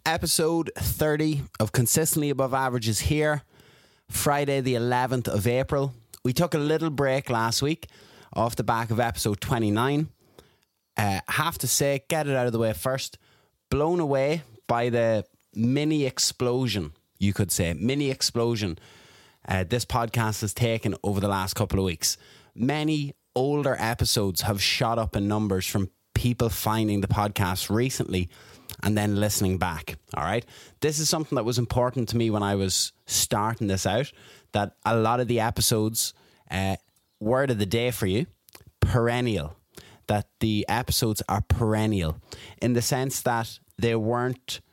Episode 30 of Consistently Above Average is here. Friday the 11th of April. We took a little break last week off the back of episode 29. Have to say, get it out of the way first. Blown away by the mini explosion, you could say. Mini explosion this podcast has taken over the last couple of weeks. Many older episodes have shot up in numbers from people finding the podcast recently and then listening back. All right. This is something that was important to me when I was starting this out, that a lot of the episodes, word of the day for you, perennial, that the episodes are perennial in the sense that they weren't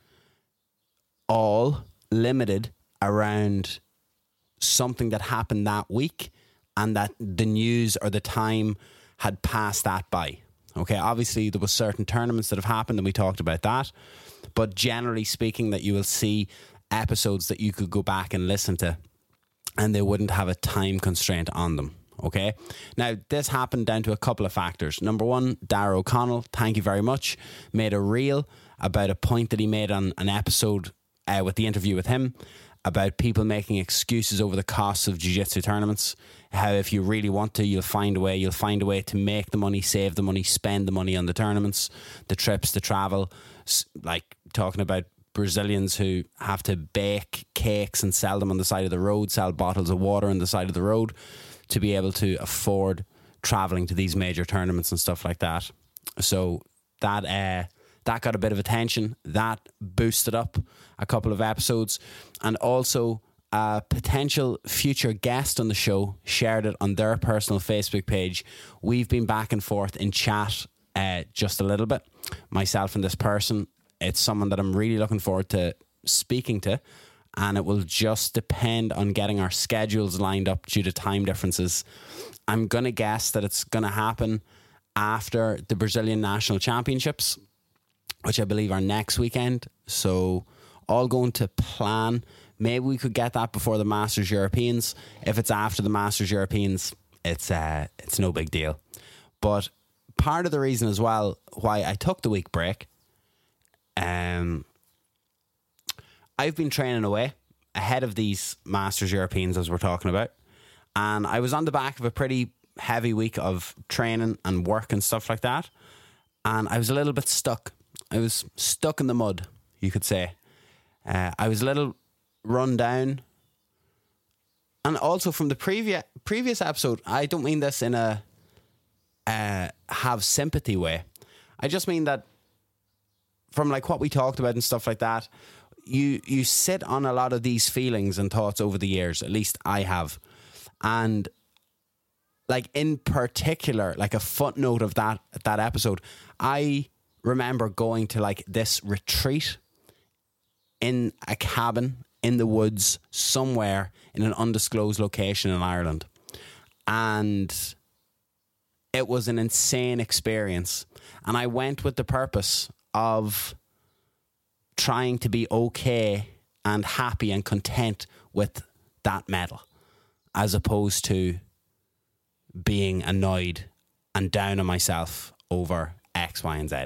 all limited around something that happened that week and that the news or the time had passed that by. Okay, obviously there was certain tournaments that have happened and we talked about that, but generally speaking that you will see episodes that you could go back and listen to and they wouldn't have a time constraint on them. Okay, now this happened down to a couple of factors. Number one, Dara O'Connell, thank you very much, made a reel about a point that he made on an episode with the interview with him about people making excuses over the costs of jiu-jitsu tournaments. How if you really want to, you'll find a way. You'll find a way to make the money, save the money, spend the money on the tournaments, the trips, the travel. Like talking about Brazilians who have to bake cakes and sell them on the side of the road, sell bottles of water on the side of the road to be able to afford traveling to these major tournaments and stuff like that. So that got a bit of attention. That boosted up a couple of episodes. And also a potential future guest on the show shared it on their personal Facebook page. We've been back and forth in chat just a little bit, myself and this person. It's someone that I'm really looking forward to speaking to, and it will just depend on getting our schedules lined up due to time differences. I'm going to guess that it's going to happen after the Brazilian National Championships, which I believe are next weekend. So all going to plan. Maybe we could get that before the Masters Europeans. If it's after the Masters Europeans, it's no big deal. But part of the reason as well why I took the week break, I've been training away ahead of these Masters Europeans as we're talking about. And I was on the back of a pretty heavy week of training and work and stuff like that. And I was a little bit stuck. I was stuck in the mud, you could say. I was a little run down. And also from the previous episode, I don't mean this in a have sympathy way. I just mean that from like what we talked about and stuff like that, you sit on a lot of these feelings and thoughts over the years. At least I have. And like in particular, like a footnote of that episode, I remember going to like this retreat in a cabin in the woods somewhere in an undisclosed location in Ireland. And it was an insane experience. And I went with the purpose of trying to be okay and happy and content with that medal, as opposed to being annoyed and down on myself over X, Y, and Z.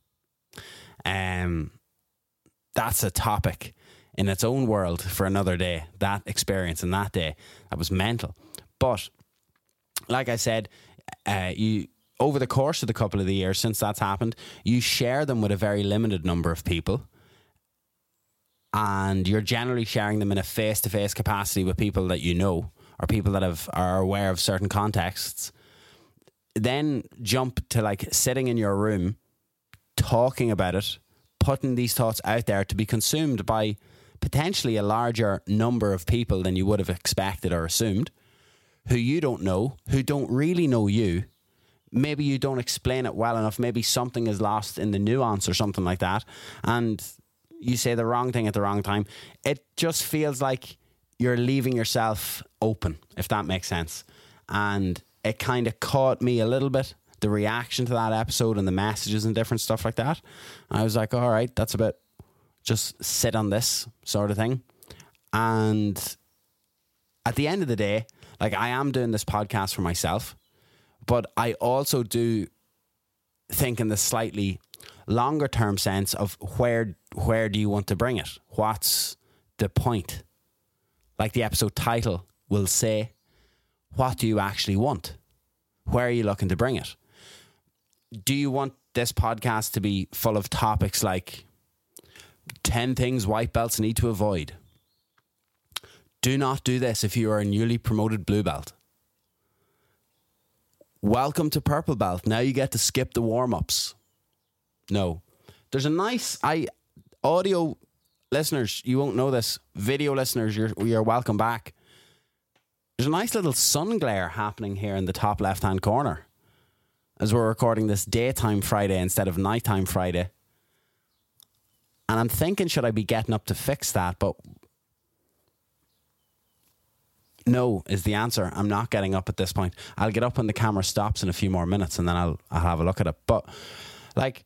That's a topic in its own world for another day. That experience and that day, that was mental. But like I said, you over the course of the couple of the years since that's happened, you share them with a very limited number of people, and you're generally sharing them in a face-to-face capacity with people that you know or people that are aware of certain contexts. Then jump to like sitting in your room, talking about it, putting these thoughts out there to be consumed by potentially a larger number of people than you would have expected or assumed, who you don't know, who don't really know you. Maybe you don't explain it well enough. Maybe something is lost in the nuance or something like that, and you say the wrong thing at the wrong time. It just feels like you're leaving yourself open, if that makes sense. And it kind of caught me a little bit, the reaction to that episode and the messages and different stuff like that. I was like, all right, that's about just sit on this sort of thing. And at the end of the day, like, I am doing this podcast for myself, but I also do think in the slightly longer term sense of where do you want to bring it? What's the point? Like the episode title will say, what do you actually want? Where are you looking to bring it? Do you want this podcast to be full of topics like 10 things white belts need to avoid? Do not do this if you are a newly promoted blue belt. Welcome to purple belt. Now you get to skip the warm-ups. No. There's a nice... audio listeners, you won't know this. Video listeners, you're welcome back. There's a nice little sun glare happening here in the top left-hand corner as we're recording this daytime Friday instead of nighttime Friday. And I'm thinking, should I be getting up to fix that? But no is the answer. I'm not getting up at this point. I'll get up when the camera stops in a few more minutes and then I'll have a look at it. But like,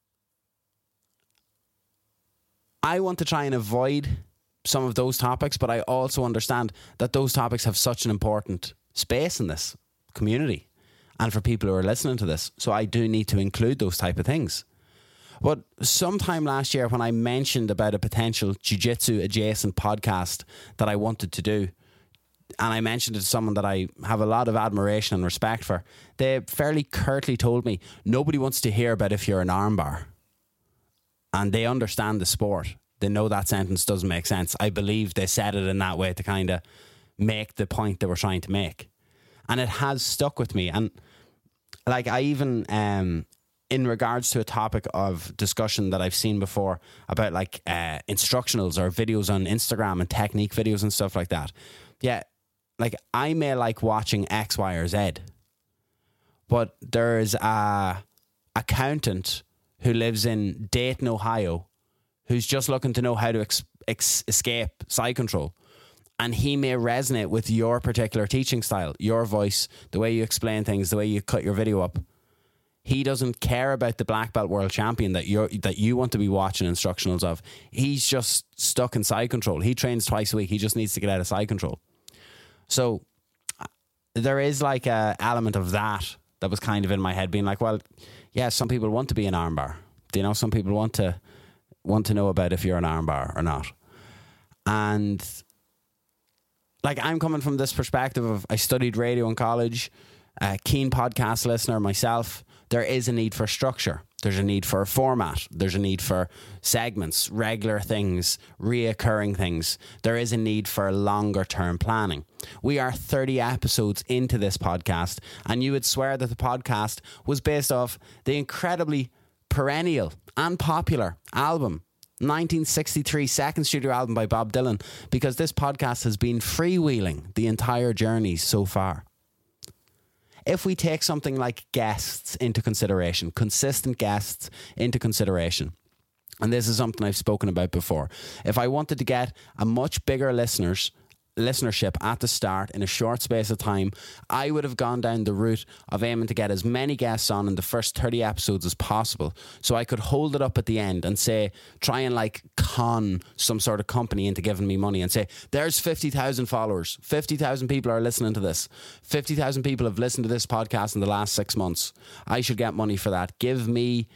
I want to try and avoid some of those topics, but I also understand that those topics have such an important space in this community and for people who are listening to this. So I do need to include those type of things. But sometime last year when I mentioned about a potential jiu-jitsu adjacent podcast that I wanted to do, and I mentioned it to someone that I have a lot of admiration and respect for, they fairly curtly told me, nobody wants to hear about if you're an armbar. And they understand the sport. They know that sentence doesn't make sense. I believe they said it in that way to kind of make the point they were trying to make. And it has stuck with me. And like I even, in regards to a topic of discussion that I've seen before about like instructionals or videos on Instagram and technique videos and stuff like that. Yeah, like I may like watching X, Y, or Z, but there's a accountant who lives in Dayton, Ohio, who's just looking to know how to escape side control. And he may resonate with your particular teaching style, your voice, the way you explain things, the way you cut your video up. He doesn't care about the black belt world champion that you want to be watching instructionals of. He's just stuck in side control. He trains twice a week. He just needs to get out of side control. So there is like a element of that was kind of in my head, being like, well, yeah, some people want to be an armbar. You know, some people want to know about if you're an armbar or not. And like, I'm coming from this perspective of I studied radio in college, a keen podcast listener myself. There is a need for structure. There's a need for a format. There's a need for segments, regular things, reoccurring things. There is a need for longer term planning. We are 30 episodes into this podcast, and you would swear that the podcast was based off the incredibly perennial and popular album 1963 second studio album by Bob Dylan, because this podcast has been freewheeling the entire journey so far. If we take something like guests into consideration, consistent guests into consideration, and this is something I've spoken about before, if I wanted to get a much bigger listenership at the start in a short space of time, I would have gone down the route of aiming to get as many guests on in the first 30 episodes as possible, so I could hold it up at the end and say, try and like con some sort of company into giving me money and say, there's 50,000 followers, 50,000 people are listening to this, 50,000 people have listened to this podcast in the last 6 months. I should get money for that. Give me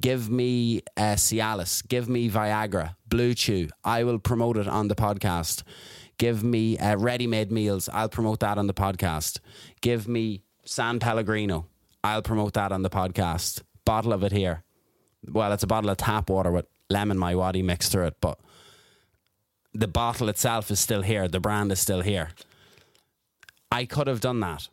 Cialis, give me Viagra, Blue Chew. I will promote it on the podcast. Give me ready-made meals. I'll promote that on the podcast. Give me San Pellegrino. I'll promote that on the podcast. Bottle of it here. Well, it's a bottle of tap water with lemon my waddy mixed through it, but the bottle itself is still here. The brand is still here. I could have done that.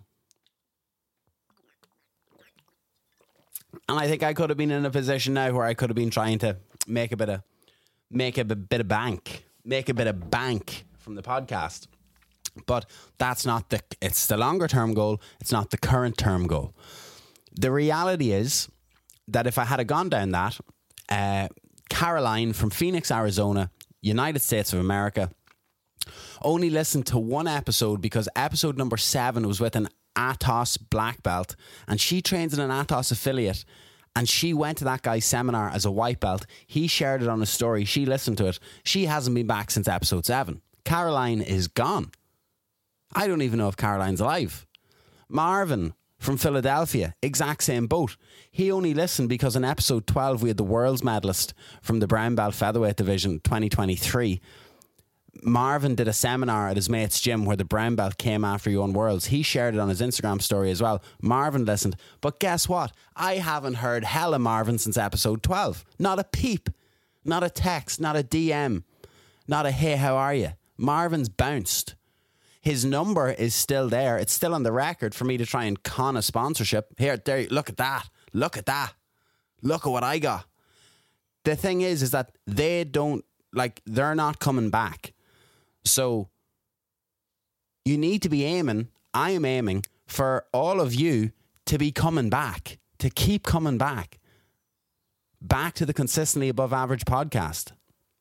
And I think I could have been in a position now where I could have been trying to make a bit of bank from the podcast. But that's not it's the longer term goal. It's not the current term goal. The reality is that if I had gone down that, Caroline from Phoenix, Arizona, United States of America, only listened to one episode because episode number 7 was with an Atos black belt, and she trains in an Atos affiliate, and she went to that guy's seminar as a white belt. He shared it on his story. She listened to it. She hasn't been back since episode 7. Caroline is gone. I don't even know if Caroline's alive. Marvin from Philadelphia, exact same boat. He only listened because in episode 12 we had the world's medalist from the brown belt featherweight division 2023. Marvin did a seminar at his mate's gym where the brown belt came after he won worlds. He shared it on his Instagram story as well. Marvin listened. But guess what? I haven't heard hella Marvin since episode 12. Not a peep. Not a text. Not a DM. Not a hey, how are you? Marvin's bounced. His number is still there. It's still on the record for me to try and con a sponsorship. Here, there, look at that. Look at that. Look at what I got. The thing is that they don't, like, they're not coming back. So you need to be aiming, I am aiming for all of you to be coming back, to keep coming back to the Consistently Above Average podcast.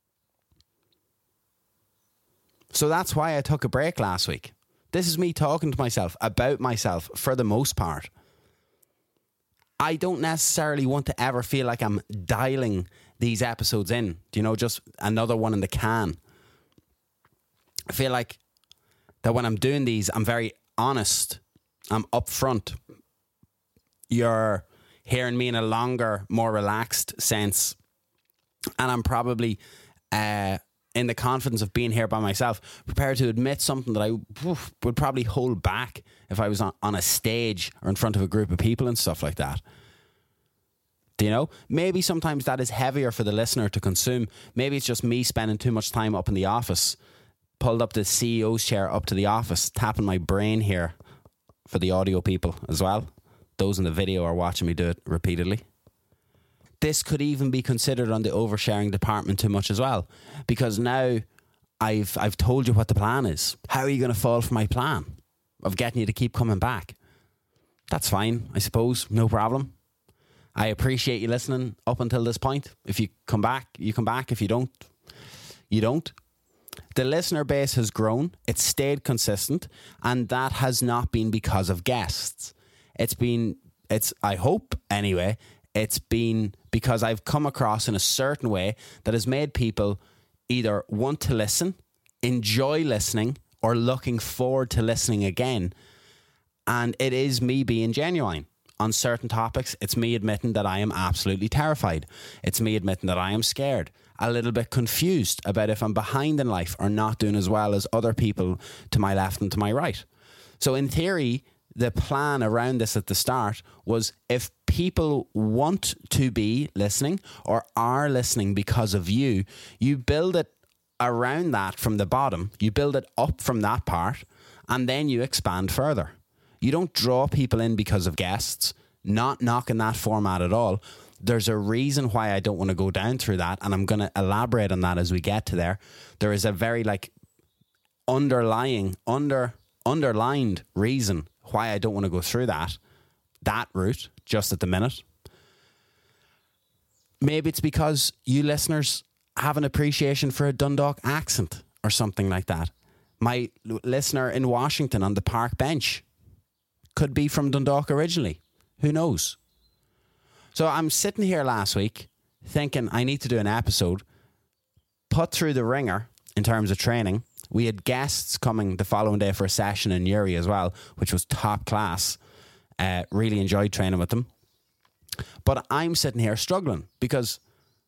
So that's why I took a break last week. This is me talking to myself about myself for the most part. I don't necessarily want to ever feel like I'm dialing these episodes in. Do you know, just another one in the can. I feel like that when I'm doing these, I'm very honest. I'm upfront. You're hearing me in a longer, more relaxed sense. And I'm probably in the confidence of being here by myself, prepared to admit something that I would probably hold back if I was on a stage or in front of a group of people and stuff like that. Do you know? Maybe sometimes that is heavier for the listener to consume. Maybe it's just me spending too much time up in the office, pulled up the CEO's chair up to the office, tapping my brain here for the audio people as well. Those in the video are watching me do it repeatedly. This could even be considered on the oversharing department too much as well, because now I've told you what the plan is. How are you going to fall for my plan of getting you to keep coming back? That's fine, I suppose. No problem. I appreciate you listening up until this point. If you come back, you come back. If you don't, you don't. The listener base has grown. It's stayed consistent, and that has not been because of guests. I hope anyway, it's been because I've come across in a certain way that has made people either want to listen, enjoy listening, or looking forward to listening again. And it is me being genuine. On certain topics, it's me admitting that I am absolutely terrified. It's me admitting that I am scared, a little bit confused about if I'm behind in life or not doing as well as other people to my left and to my right. So in theory, the plan around this at the start was if people want to be listening or are listening because of you, you build it around that from the bottom. You build it up from that part, and then you expand further. You don't draw people in because of guests, not knocking that format at all. There's a reason why I don't want to go down through that, and I'm going to elaborate on that as we get to there. There is a very underlined reason why I don't want to go through that route just at the minute. Maybe it's because you listeners have an appreciation for a Dundalk accent or something like that. My listener in Washington on the park bench could be from Dundalk originally. Who knows? So I'm sitting here last week thinking I need to do an episode, put through the ringer in terms of training. We had guests coming the following day for a session in Uri as well, which was top class. Really enjoyed training with them. But I'm sitting here struggling because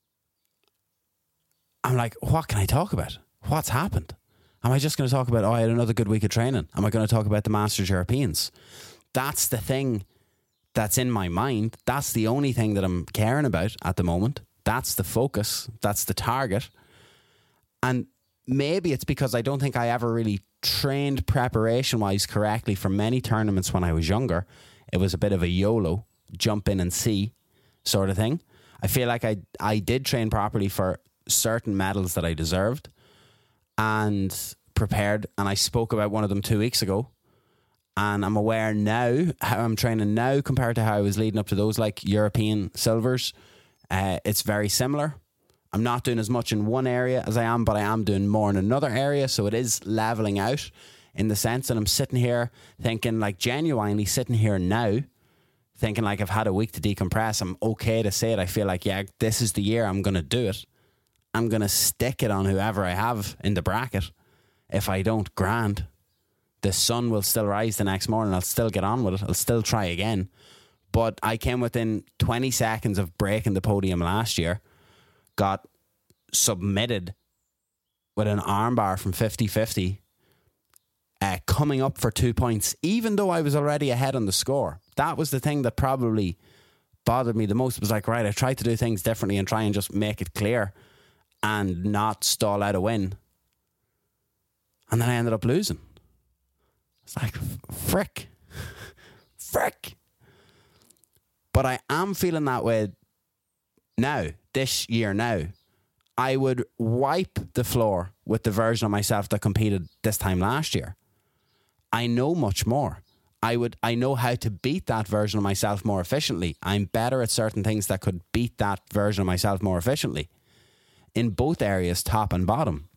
I'm like, what can I talk about? What's happened? Am I just going to talk about, I had another good week of training? Am I going to talk about the Masters Europeans? That's the thing that's in my mind. That's the only thing that I'm caring about at the moment. That's the focus. That's the target. And maybe it's because I don't think I ever really trained preparation-wise correctly for many tournaments when I was younger. It was a bit of a YOLO, jump in and see sort of thing. I feel like I did train properly for certain medals that I deserved and prepared, and I spoke about one of them 2 weeks ago. And I'm aware now how I'm training now compared to how I was leading up to those like European silvers. It's very similar. I'm not doing as much in one area as I am, but I am doing more in another area. So it is leveling out in the sense that I'm sitting here thinking, like, genuinely sitting here now thinking like I've had a week to decompress. I'm okay to say it. I feel like, yeah, this is the year I'm going to do it. I'm going to stick it on whoever I have in the bracket. If I don't, grand. The sun will still rise the next morning. I'll still get on with it. I'll still try again. But I came within 20 seconds of breaking the podium last year. Got submitted with an armbar from 50-50. Coming up for 2 points, even though I was already ahead on the score. That was the thing that probably bothered me the most. It was like, right, I tried to do things differently and try and just make it clear and not stall out a win. And then I ended up losing. It's like, frick. But I am feeling that way now, this year now. I would wipe the floor with the version of myself that competed this time last year. I know much more. I know how to beat that version of myself more efficiently. I'm better at certain things that could beat that version of myself more efficiently. In both areas, top and bottom.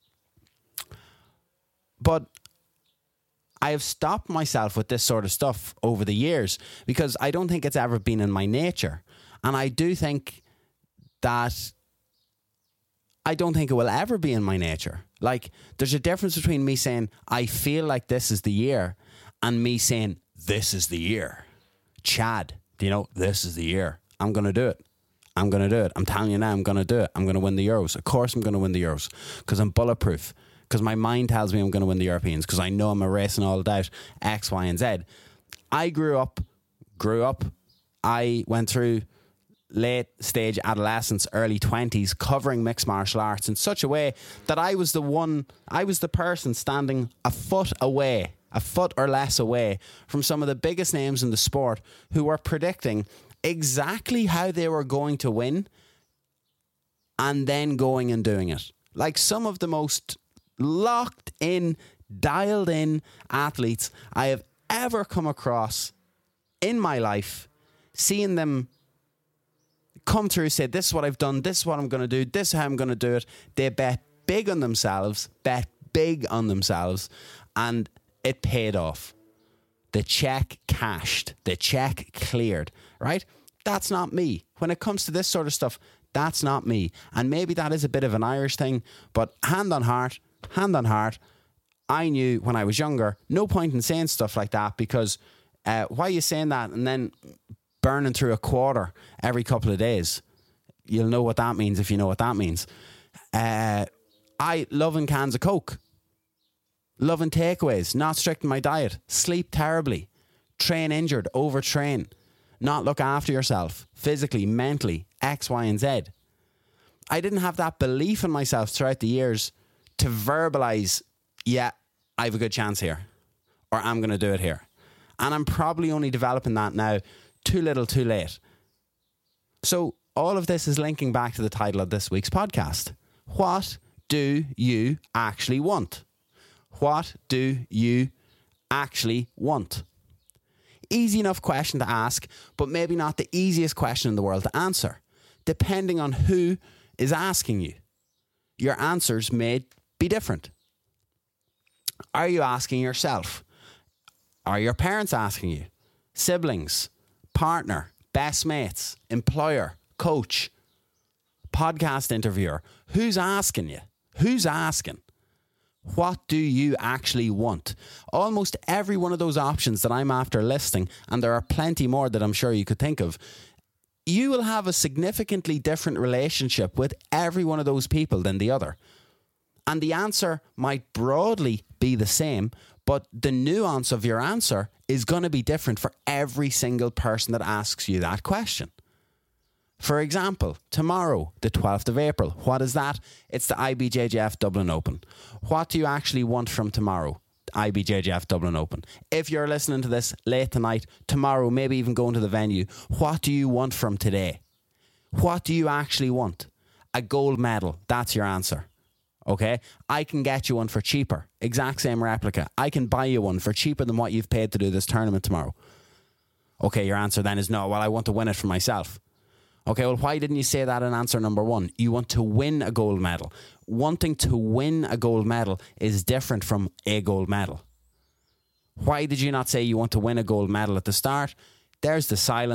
But I have stopped myself with this sort of stuff over the years because I don't think it's ever been in my nature. And I do think that I don't think it will ever be in my nature. Like, there's a difference between me saying, I feel like this is the year, and me saying, this is the year. Chad, do you know, this is the year. I'm going to do it. I'm going to do it. I'm telling you now, I'm going to do it. I'm going to win the Euros. Of course I'm going to win the Euros because I'm bulletproof. Because my mind tells me I'm going to win the Europeans. Because I know I'm erasing all doubt. X, Y, and Z. I grew up. I went through late stage adolescence, early 20s, covering mixed martial arts in such a way that I was the person standing a foot or less away from some of the biggest names in the sport who were predicting exactly how they were going to win and then going and doing it. Like some of the most locked in, dialed in athletes I have ever come across in my life, seeing them come through, say, this is what I've done, this is what I'm going to do, this is how I'm going to do it. They bet big on themselves, and it paid off. The check cashed, the check cleared, right? That's not me. When it comes to this sort of stuff, that's not me. And maybe that is a bit of an Irish thing, but hand on heart, I knew when I was younger, no point in saying stuff like that because why are you saying that and then burning through a quarter every couple of days? You'll know what that means if you know what that means. I loving cans of Coke, loving takeaways, not strict in my diet, sleep terribly, train injured, overtrain, not look after yourself physically, mentally, X, Y, and Z. I didn't have that belief in myself throughout the years to verbalize, yeah, I have a good chance here, or I'm going to do it here. And I'm probably only developing that now. Too little, too late. So all of this is linking back to the title of this week's podcast. What do you actually want? What do you actually want? Easy enough question to ask, but maybe not the easiest question in the world to answer. Depending on who is asking you, your answers may be different. Are you asking yourself? Are your parents asking you? Siblings? Partner, best mates, employer, coach, podcast interviewer. Who's asking you? Who's asking? What do you actually want? Almost every one of those options that I'm after listing, and there are plenty more that I'm sure you could think of, you will have a significantly different relationship with every one of those people than the other. And the answer might broadly be the same, but the nuance of your answer is going to be different for every single person that asks you that question. For example, tomorrow, the 12th of April, what is that? It's the IBJJF Dublin Open. What do you actually want from tomorrow? IBJJF Dublin Open. If you're listening to this late tonight, tomorrow, maybe even going to the venue, what do you want from today? What do you actually want? A gold medal. That's your answer. Okay, I can get you one for cheaper. Exact same replica. I can buy you one for cheaper than what you've paid to do this tournament tomorrow. Okay, your answer then is no. Well, I want to win it for myself. Okay, well, why didn't you say that in answer number one? You want to win a gold medal. Wanting to win a gold medal is different from a gold medal. Why did you not say you want to win a gold medal at the start? There's the silence.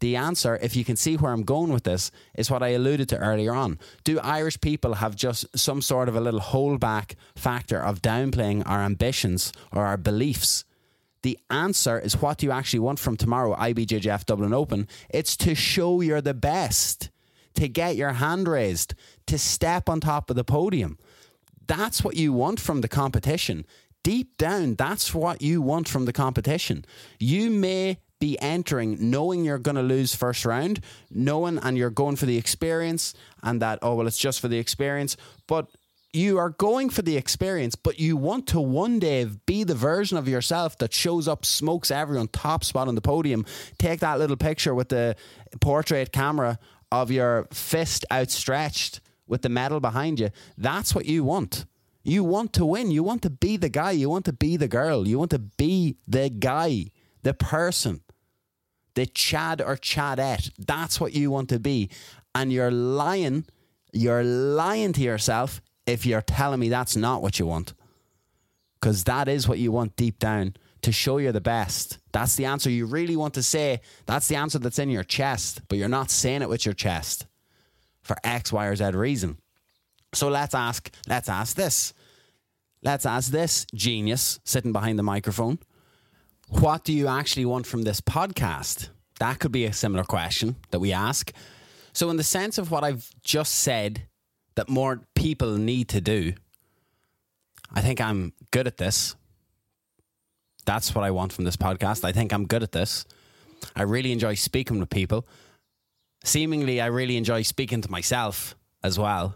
The answer, if you can see where I'm going with this, is what I alluded to earlier on. Do Irish people have just some sort of a little holdback factor of downplaying our ambitions or our beliefs? The answer is, what do you actually want from tomorrow IBJJF Dublin Open? It's to show you're the best, to get your hand raised, to step on top of the podium. That's what you want from the competition. Deep down, that's what you want from the competition. You may be entering knowing you're going to lose first round, knowing and you're going for the experience, and that, oh, well, it's just for the experience. But you are going for the experience, but you want to one day be the version of yourself that shows up, smokes everyone, top spot on the podium. Take that little picture with the portrait camera of your fist outstretched with the medal behind you. That's what you want. You want to win. You want to be the guy. You want to be the girl. You want to be the guy, the person, the Chad or Chadette. That's what you want to be. And you're lying to yourself if you're telling me that's not what you want. Because that is what you want deep down, to show you're the best. That's the answer you really want to say. That's the answer that's in your chest, but you're not saying it with your chest for X, Y, or Z reason. So let's ask this. Let's ask this genius sitting behind the microphone. What do you actually want from this podcast? That could be a similar question that we ask. So in the sense of what I've just said, that more people need to do, I think I'm good at this. That's what I want from this podcast. I think I'm good at this. I really enjoy speaking with people. Seemingly, I really enjoy speaking to myself as well.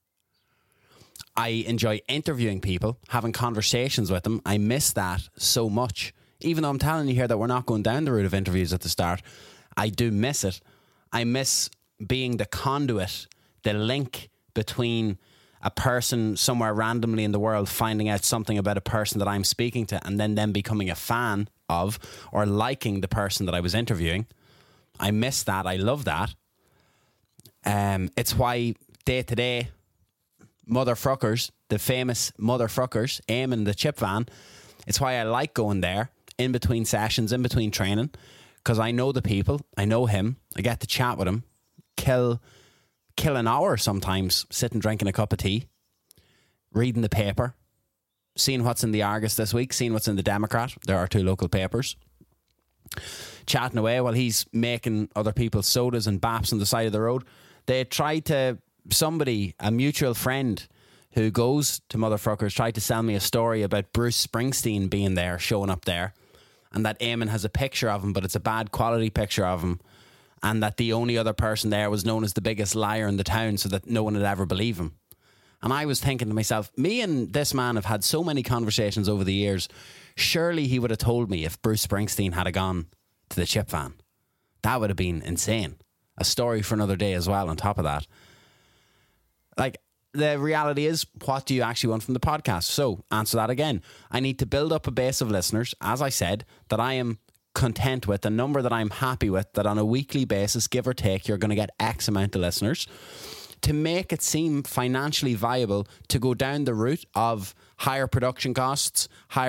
I enjoy interviewing people, having conversations with them. I miss that so much. Even though I'm telling you here that we're not going down the route of interviews at the start, I do miss it. I miss being the conduit, the link between a person somewhere randomly in the world finding out something about a person that I'm speaking to, and then them becoming a fan of or liking the person that I was interviewing. I miss that. I love that. It's why day to day, Motherfuckers, the famous Motherfuckers, Eamon the chip van, it's why I like going there in between sessions, in between training, because I know the people, I know him, I get to chat with him, kill an hour sometimes sitting drinking a cup of tea, reading the paper, seeing what's in the Argus this week, seeing what's in the Democrat. There are 2 local papers. Chatting away while he's making other people's sodas and baps on the side of the road. They tried to, a mutual friend who goes to Motherfuckers, tried to sell me a story about Bruce Springsteen being there, showing up there, and that Eamon has a picture of him, but it's a bad quality picture of him, and that the only other person there was known as the biggest liar in the town, so that no one would ever believe him. And I was thinking to myself, me and this man have had so many conversations over the years. Surely he would have told me if Bruce Springsteen had gone to the chip van. That would have been insane. A story for another day as well on top of that. Like, the reality is, what do you actually want from the podcast? So, answer that again. I need to build up a base of listeners, as I said, that I am content with, a number that I'm happy with, that on a weekly basis, give or take, you're going to get X amount of listeners, to make it seem financially viable to go down the route of higher production costs,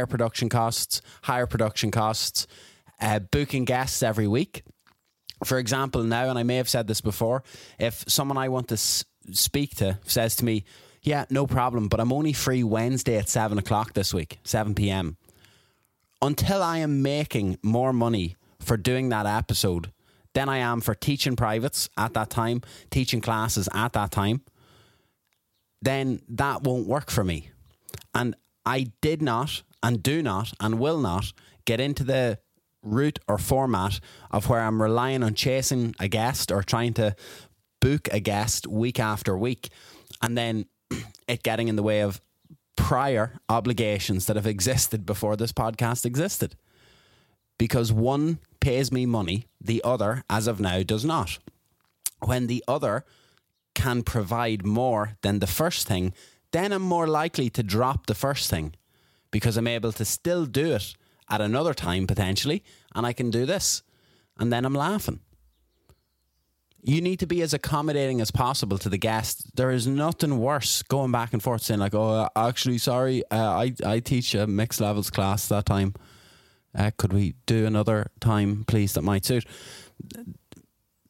booking guests every week. For example, now, and I may have said this before, if someone I want to speak to says to me, yeah, no problem, but I'm only free Wednesday at 7 o'clock this week, 7 p.m. Until I am making more money for doing that episode than I am for teaching privates at that time, teaching classes at that time, then that won't work for me. And I did not, and do not, and will not get into the route or format of where I'm relying on chasing a guest or trying to book a guest week after week, and then it getting in the way of prior obligations that have existed before this podcast existed. Because one pays me money, the other, as of now, does not. When the other can provide more than the first thing, then I'm more likely to drop the first thing, because I'm able to still do it at another time potentially, and I can do this, and then I'm laughing. You need to be as accommodating as possible to the guest. There is nothing worse going back and forth saying like, oh, actually, sorry, I teach a mixed levels class that time. Could we do another time, please, that might suit?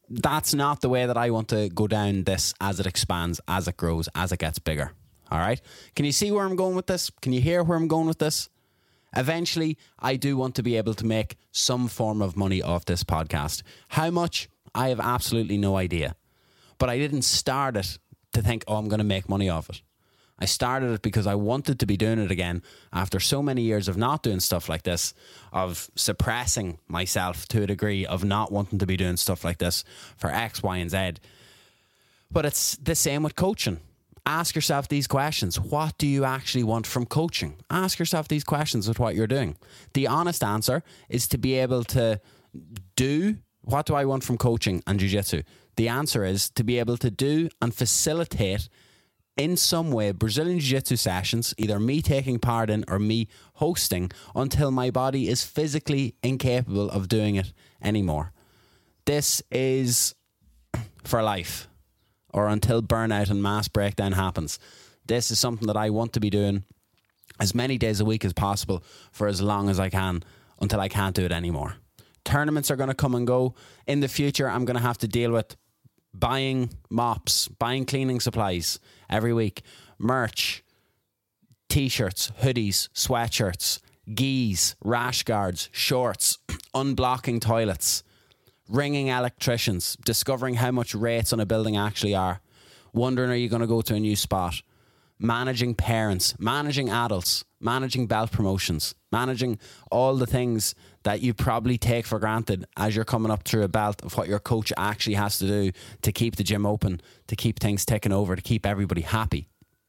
that's not the way that I want to go down this as it expands, as it grows, as it gets bigger. All right? Can you see where I'm going with this? Can you hear where I'm going with this? Eventually, I do want to be able to make some form of money off this podcast. How much? I have absolutely no idea. But I didn't start it to think, oh, I'm going to make money off it. I started it because I wanted to be doing it again after so many years of not doing stuff like this, of suppressing myself to a degree, of not wanting to be doing stuff like this for X, Y, and Z. But it's the same with coaching. Ask yourself these questions. What do you actually want from coaching? Ask yourself these questions with what you're doing. The honest answer is to be able to do, what do I want from coaching and jiu-jitsu? The answer is to be able to do and facilitate in some way Brazilian Jiu-Jitsu sessions, either me taking part in or me hosting, until my body is physically incapable of doing it anymore. This is for life, or until burnout and mass breakdown happens. This is something that I want to be doing as many days a week as possible for as long as I can, until I can't do it anymore. Tournaments are going to come and go. In the future, I'm going to have to deal with buying mops, buying cleaning supplies every week, merch, t-shirts, hoodies, sweatshirts, gis, rash guards, shorts, unblocking toilets, ringing electricians, discovering how much rates on a building actually are, wondering are you going to go to a new spot, managing parents, managing adults, managing belt promotions, managing all the things that you probably take for granted as you're coming up through a belt of what your coach actually has to do to keep the gym open, to keep things ticking over, to keep everybody happy.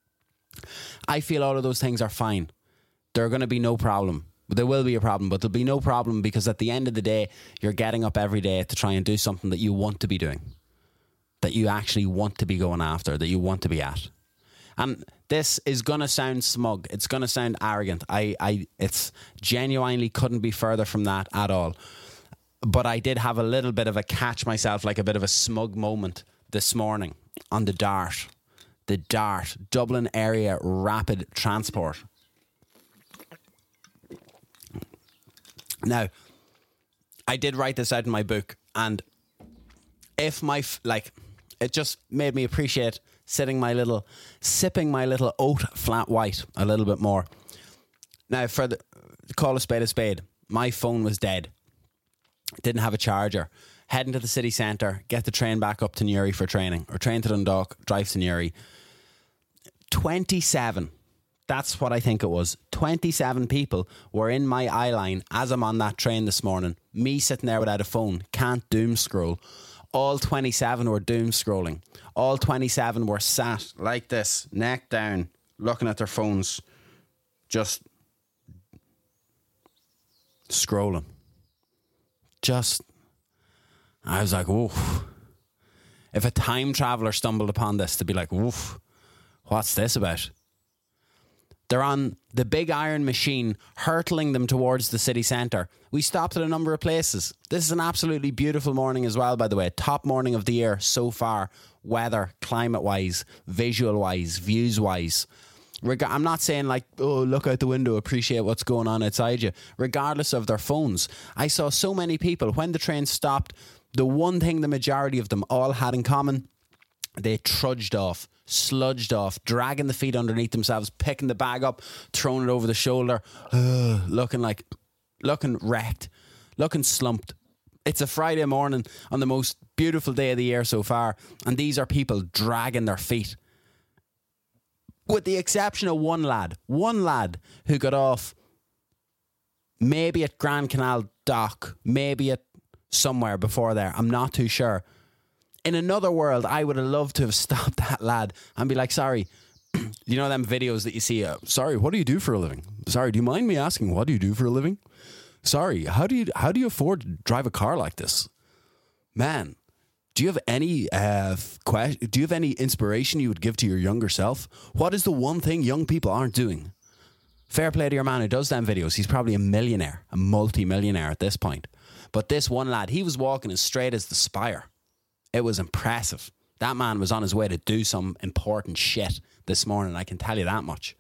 I feel all of those things are fine. There are going to be no problem. There will be a problem, but there'll be no problem because at the end of the day, you're getting up every day to try and do something that you want to be doing, that you actually want to be going after, that you want to be at. And this is going to sound smug. It's going to sound arrogant. It's genuinely couldn't be further from that at all. But I did have a little bit of a catch myself, like a bit of a smug moment this morning on the DART. The DART, Dublin Area Rapid Transport. Now, I did write this out in my book, and if it just made me appreciate sipping my little oat flat white a little bit more. Now, for the call a spade, my phone was dead. Didn't have a charger. Heading to the city centre, get the train back up to Newry for training, or train to Dundalk, drive to Newry. 27, that's what I think it was. 27 people were in my eye line as I'm on that train this morning. Me sitting there without a phone, can't doom scroll. All 27 were doom scrolling. All 27 were sat like this, neck down, looking at their phones, just scrolling. I was like, oof. If a time traveller stumbled upon this, to be like, oof, what's this about? They're on the big iron machine, hurtling them towards the city centre. We stopped at a number of places. This is an absolutely beautiful morning as well, by the way. Top morning of the year so far. Weather, climate-wise, visual-wise, views-wise. I'm not saying like, oh, look out the window, appreciate what's going on outside you. Regardless of their phones. I saw so many people, when the train stopped, the one thing the majority of them all had in common, they trudged off, sludged off, dragging the feet underneath themselves, picking the bag up, throwing it over the shoulder, looking wrecked, looking slumped. It's a Friday morning on the most beautiful day of the year so far, and these are people dragging their feet. With the exception of one lad who got off maybe at Grand Canal Dock, maybe at somewhere before there. I'm not too sure. In another world, I would have loved to have stopped that lad and be like, sorry, you know them videos that you see, sorry, what do you do for a living? Sorry, do you mind me asking, what do you do for a living? Sorry, how do you afford to drive a car like this? Man, do you have any inspiration you would give to your younger self? What is the one thing young people aren't doing? Fair play to your man who does them videos. He's probably a millionaire, a multi-millionaire at this point. But this one lad, he was walking as straight as the spire. It was impressive. That man was on his way to do some important shit this morning, I can tell you that much.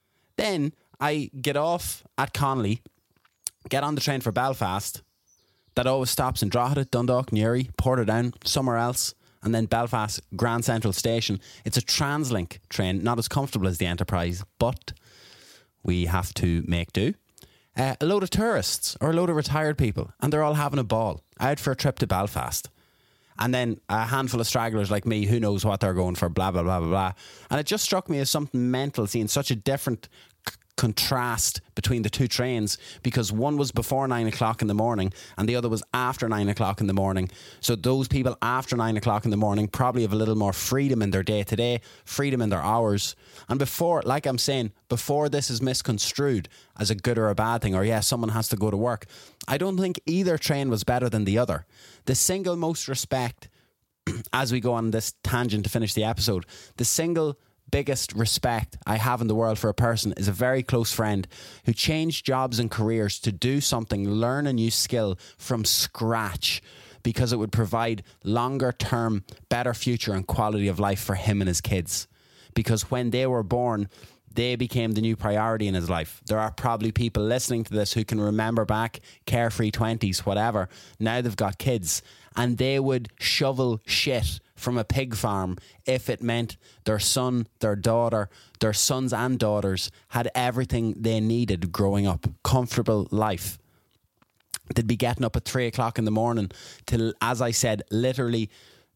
Then I get off at Connolly, get on the train for Belfast, that always stops in Drogheda, Dundalk, Newry, Portadown, somewhere else, and then Belfast Grand Central Station. It's a TransLink train, not as comfortable as the Enterprise, but we have to make do. A load of tourists or a load of retired people, and they're all having a ball out for a trip to Belfast. And then a handful of stragglers like me, who knows what they're going for, blah, blah, blah, blah, blah. And it just struck me as something mental, seeing such a different contrast between the two trains, because one was before 9 o'clock in the morning and the other was after 9 o'clock in the morning. So those people after 9 o'clock in the morning probably have a little more freedom in their day to day, freedom in their hours. And before, like I'm saying, before this is misconstrued as a good or a bad thing, or someone has to go to work, I don't think either train was better than the other. The single most respect, as we go on this tangent to finish the episode, the single biggest respect I have in the world for a person is a very close friend who changed jobs and careers to do something, learn a new skill from scratch, because it would provide longer term, better future and quality of life for him and his kids. Because when they were born, they became the new priority in his life. There are probably people listening to this who can remember back, carefree 20s, whatever. Now they've got kids and they would shovel shit from a pig farm if it meant their son, their daughter, their sons and daughters had everything they needed growing up. Comfortable life. They'd be getting up at 3 o'clock in the morning to, as I said, literally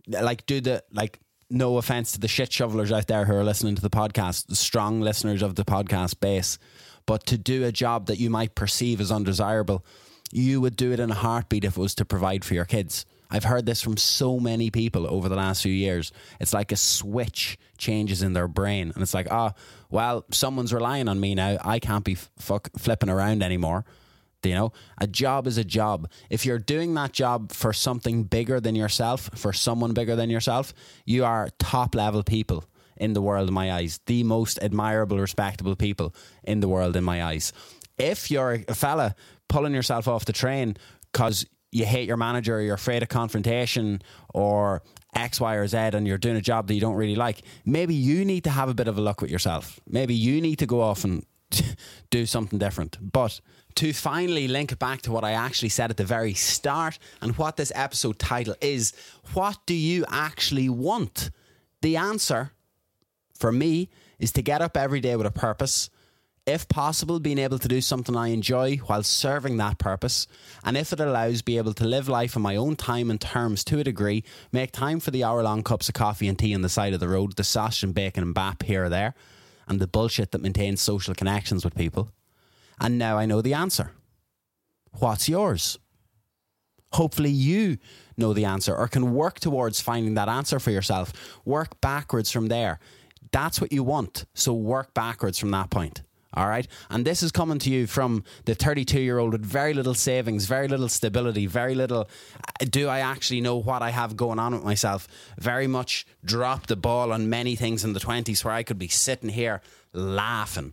no offense to the shit shovelers out there who are listening to the podcast, the strong listeners of the podcast base, but to do a job that you might perceive as undesirable, you would do it in a heartbeat if it was to provide for your kids. I've heard this from so many people over the last few years. It's like a switch changes in their brain. And it's like, well, someone's relying on me now. I can't be flipping around anymore. You know, a job is a job. If you're doing that job for something bigger than yourself, for someone bigger than yourself, you are top level people in the world in my eyes. The most admirable, respectable people in the world in my eyes. If you're a fella pulling yourself off the train because you hate your manager, or you're afraid of confrontation, or X, Y, or Z, and you're doing a job that you don't really like, maybe you need to have a bit of a look with yourself. Maybe you need to go off and do something different. But to finally link it back to what I actually said at the very start, and what this episode title is, what do you actually want? The answer for me is to get up every day with a purpose. If possible, being able to do something I enjoy while serving that purpose. And if it allows, be able to live life on my own time and terms to a degree, make time for the hour-long cups of coffee and tea on the side of the road, the sausage and bacon and bap here or there, and the bullshit that maintains social connections with people. And now I know the answer. What's yours? Hopefully you know the answer, or can work towards finding that answer for yourself. Work backwards from there. That's what you want. So work backwards from that point. All right. And this is coming to you from the 32-year-old with very little savings, very little stability, very little. Do I actually know what I have going on with myself? Very much dropped the ball on many things in the 20s where I could be sitting here laughing.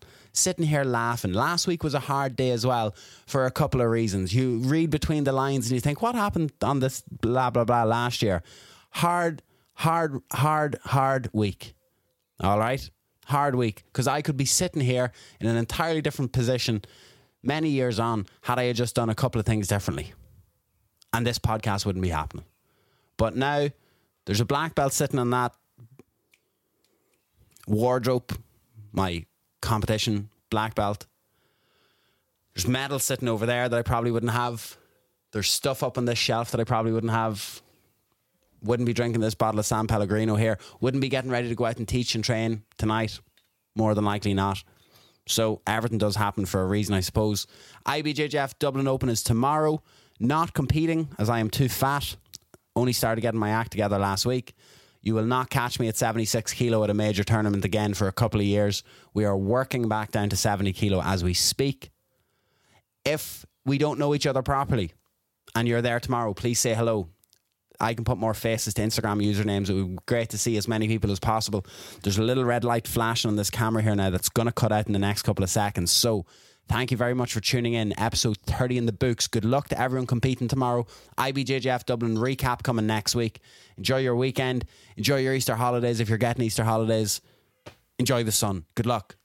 Last week was a hard day as well for a couple of reasons. You read between the lines and you think, what happened on this blah, blah, blah last year? Hard week. All right. Hard week, because I could be sitting here in an entirely different position many years on had I just done a couple of things differently, and this podcast wouldn't be happening. But now there's a black belt sitting on that wardrobe, my competition black belt. There's medals sitting over there that I probably wouldn't have. There's stuff up on this shelf that I probably wouldn't have. Wouldn't be drinking this bottle of San Pellegrino here. Wouldn't be getting ready to go out and teach and train tonight. More than likely not. So everything does happen for a reason, I suppose. IBJJF Dublin Open is tomorrow. Not competing, as I am too fat. Only started getting my act together last week. You will not catch me at 76 kilo at a major tournament again for a couple of years. We are working back down to 70 kilo as we speak. If we don't know each other properly and you're there tomorrow, please say hello. I can put more faces to Instagram usernames. It would be great to see as many people as possible. There's a little red light flashing on this camera here now that's going to cut out in the next couple of seconds. So thank you very much for tuning in. Episode 30 in the books. Good luck to everyone competing tomorrow. IBJJF Dublin recap coming next week. Enjoy your weekend. Enjoy your Easter holidays if you're getting Easter holidays. Enjoy the sun. Good luck.